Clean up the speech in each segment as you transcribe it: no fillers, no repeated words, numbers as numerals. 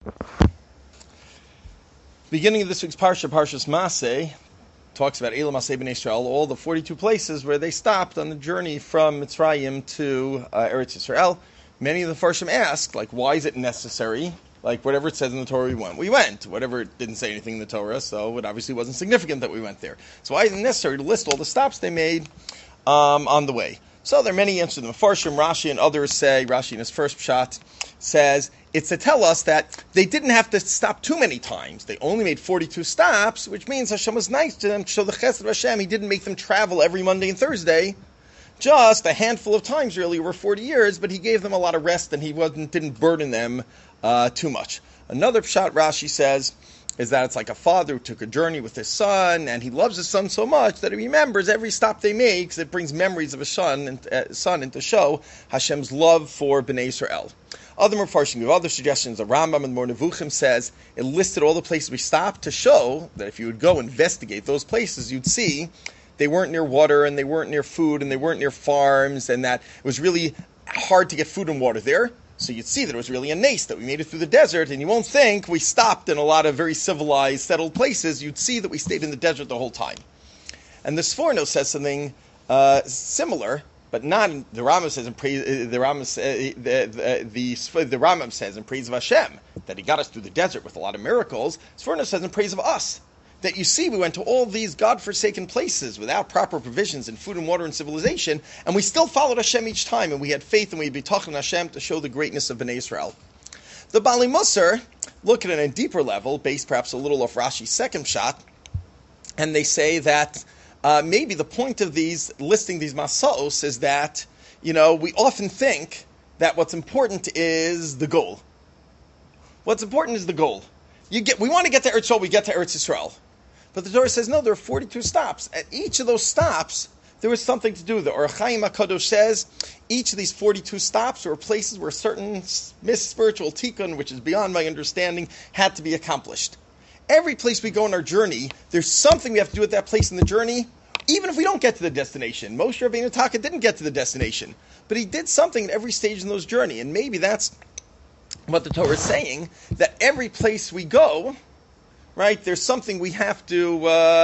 Beginning of this week's Parsha, Parshas Maseh, talks about Elam Maseh B'nai Yisrael, all the 42 places where they stopped on the journey from Mitzrayim to Eretz Yisrael. Many of the Farshim asked, why is it necessary? Whatever it says in the Torah, we went. We went. Whatever it didn't say anything in the Torah, so it obviously wasn't significant that we went there. So why is it necessary to list all the stops they made on the way? So there are many answers. The Farshim, Rashi, and others say, Rashi in his first pshat says, it's to tell us that they didn't have to stop too many times. They only made 42 stops, which means Hashem was nice to them to show the chesed of Hashem. He didn't make them travel every Monday and Thursday. Just a handful of times, really, over 40 years, but he gave them a lot of rest and he didn't burden them too much. Another pshat Rashi says is that it's like a father who took a journey with his son, and he loves his son so much that he remembers every stop they make, because it brings memories of his son and to show Hashem's love for Bnei Yisrael. Other Mefarshim give other suggestions. The Rambam and Mor Nevuchim says it listed all the places we stopped to show that if you would go investigate those places, you'd see they weren't near water, and they weren't near food, and they weren't near farms, and that it was really hard to get food and water there. So you'd see that it was really a nace, that we made it through the desert, and you won't think we stopped in a lot of very civilized, settled places. You'd see that we stayed in the desert the whole time. And the Sforno says something similar, but not the Rambam says in praise. The Rambam says in praise of Hashem that He got us through the desert with a lot of miracles. Sforno says in praise of us that you see we went to all these God-forsaken places without proper provisions in food and water and civilization, and we still followed Hashem each time, and we had faith and we had bitachon in Hashem to show the greatness of Bnei Yisrael. The Bali Musar look at it on a deeper level, based perhaps a little off Rashi's second shot, and they say that maybe the point of these listing these masaos is that, we often think that what's important is the goal. What's important is the goal. We want to get to Eretz Yisrael, we get to Eretz Yisrael. But the Torah says, no, there are 42 stops. At each of those stops, there was something to do. The Or HaChaim HaKadosh says, each of these 42 stops were places where a certain spiritual tikkun, which is beyond my understanding, had to be accomplished. Every place we go on our journey, there's something we have to do at that place in the journey, even if we don't get to the destination. Moshe Rabbeinu Taka didn't get to the destination, but he did something at every stage in those journey. And maybe that's what the Torah is saying, that every place we go, right, there's something we have to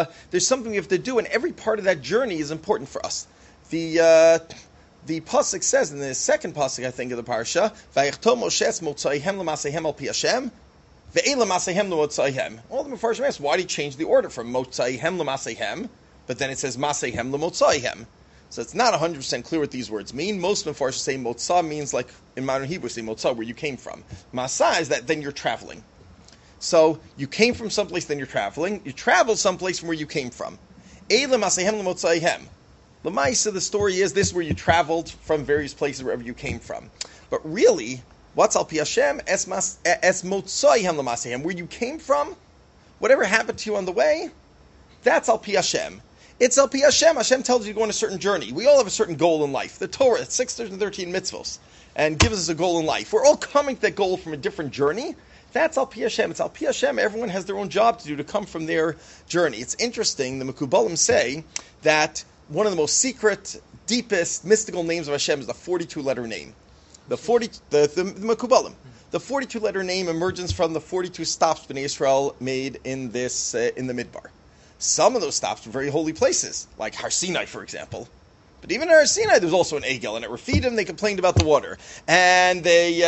do, and every part of that journey is important for us. The pasuk says in the second pasuk, I think, of the parsha, "Vayachtom Moshe es motzaihem l'maseihem al pi Hashem, ve'elam maseihem l'motzaihem." All the Mefarshim ask, why did he change the order from motzaihem l'maseihem, but then it says maseihem l'motzaihem? So it's not 100% clear what these words mean. Most Mefarshim say motzah means, like in modern Hebrew, say motzah, where you came from. Masah is that then you're traveling. So you came from someplace, then you're traveling. You travel someplace from where you came from. L'maisa, the story is this: where you traveled from various places wherever you came from. But really, what's al pi Hashem? Es motzaihem l'maseihem. Where you came from, whatever happened to you on the way, that's al pi Hashem. It's al pi Hashem. Hashem tells you to go on a certain journey. We all have a certain goal in life. The Torah, 613 mitzvos, and gives us a goal in life. We're all coming to that goal from a different journey. That's al pi Hashem. It's al pi Hashem. Everyone has their own job to do to come from their journey. It's interesting. The Mekubalim say that one of the most secret, deepest, mystical names of Hashem is the 42-letter name. The Mekubalim. The 42-letter name emerges from the 42 stops Bnei Yisrael made in the Midbar. Some of those stops were very holy places, like Har Sinai, for example. But even at Har Sinai, there was also an Egel, and at Refidim they complained about the water, and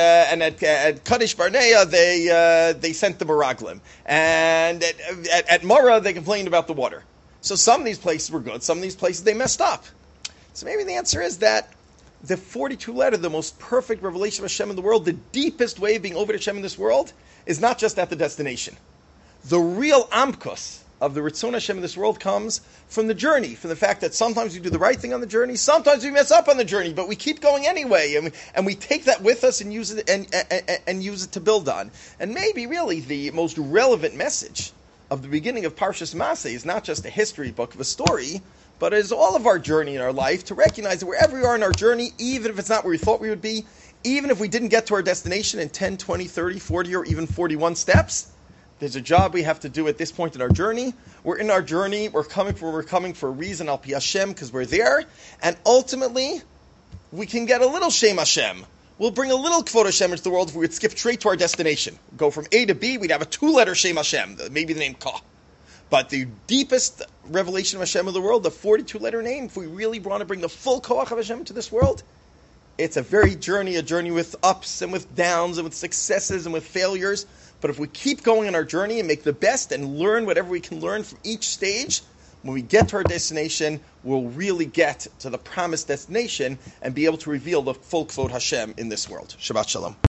at Kadesh Barnea they sent the Meraglim, and at Mara they complained about the water. So some of these places were good, some of these places they messed up. So maybe the answer is that the 42 letter, the most perfect revelation of Hashem in the world, the deepest way of being over to Hashem in this world, is not just at the destination. The real Amkus of the Ritzon Hashem in this world comes from the journey, from the fact that sometimes we do the right thing on the journey, sometimes we mess up on the journey, but we keep going anyway, and we take that with us and use it and use it to build on. And maybe really the most relevant message of the beginning of Parshas Maseh is not just a history book of a story, but is all of our journey in our life, to recognize that wherever we are in our journey, even if it's not where we thought we would be, even if we didn't get to our destination in 10, 20, 30, 40, or even 41 steps, there's a job we have to do at this point in our journey. We're in our journey. We're coming for a reason, al pi Hashem, because we're there. And ultimately, we can get a little Shem Hashem. we'll bring a little Kvod Hashem into the world if we would skip straight to our destination. Go from A to B, we'd have a 2-letter Shem Hashem, maybe the name Ka. But the deepest revelation of Hashem of the world, the 42-letter name, if we really want to bring the full Koach of Hashem to this world, it's a journey with ups and with downs and with successes and with failures. But if we keep going on our journey and make the best and learn whatever we can learn from each stage, when we get to our destination, we'll really get to the promised destination and be able to reveal the full Kvod Hashem in this world. Shabbat Shalom.